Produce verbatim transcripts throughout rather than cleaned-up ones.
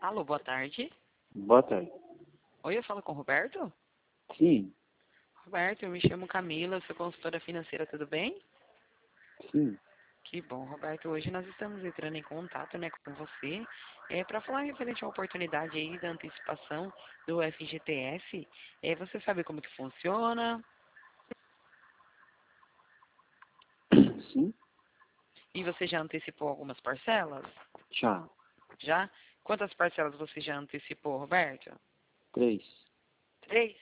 Alô, boa tarde. Boa tarde. Oi, eu falo com o Roberto? Sim, Roberto, eu me chamo Camila, sou consultora financeira, tudo bem? sim. Que bom, Roberto. Hoje nós estamos entrando em contato, né, com você é, para falar referente à oportunidade aí da antecipação do F G T S. É, você sabe como que funciona? Sim, E você já antecipou algumas parcelas? já. Já? Quantas parcelas você já antecipou, Roberto? Três. Três?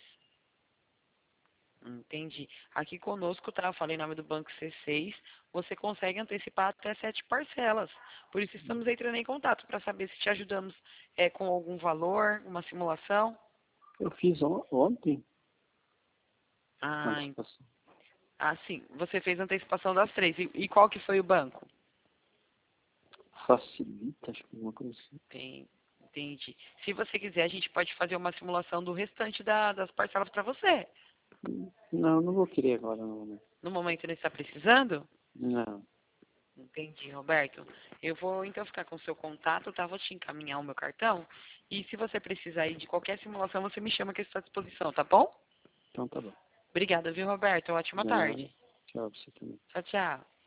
Entendi. Aqui conosco, tá? Eu falei em nome do Banco C seis. Você consegue antecipar até sete parcelas. Por isso estamos entrando em contato para saber se te ajudamos é, com algum valor, uma simulação. Eu fiz on ontem a Ah, en- antecipação. ah, sim. Você fez a antecipação das três. E, e qual que foi o banco? Facilita, acho que alguma coisa assim. Tem- Entendi. Se você quiser, a gente pode fazer uma simulação do restante da- das parcelas para você. Não, não vou querer agora, não, né? No momento ele está precisando? Não. Entendi, Roberto. Eu vou então ficar com o seu contato, tá? Vou te encaminhar o meu cartão. E se você precisar aí de qualquer simulação, você me chama que eu estou à disposição, tá bom? Então tá bom. Obrigada, viu, Roberto? Ótima Nada. tarde. Tchau pra você também. Tchau, tchau.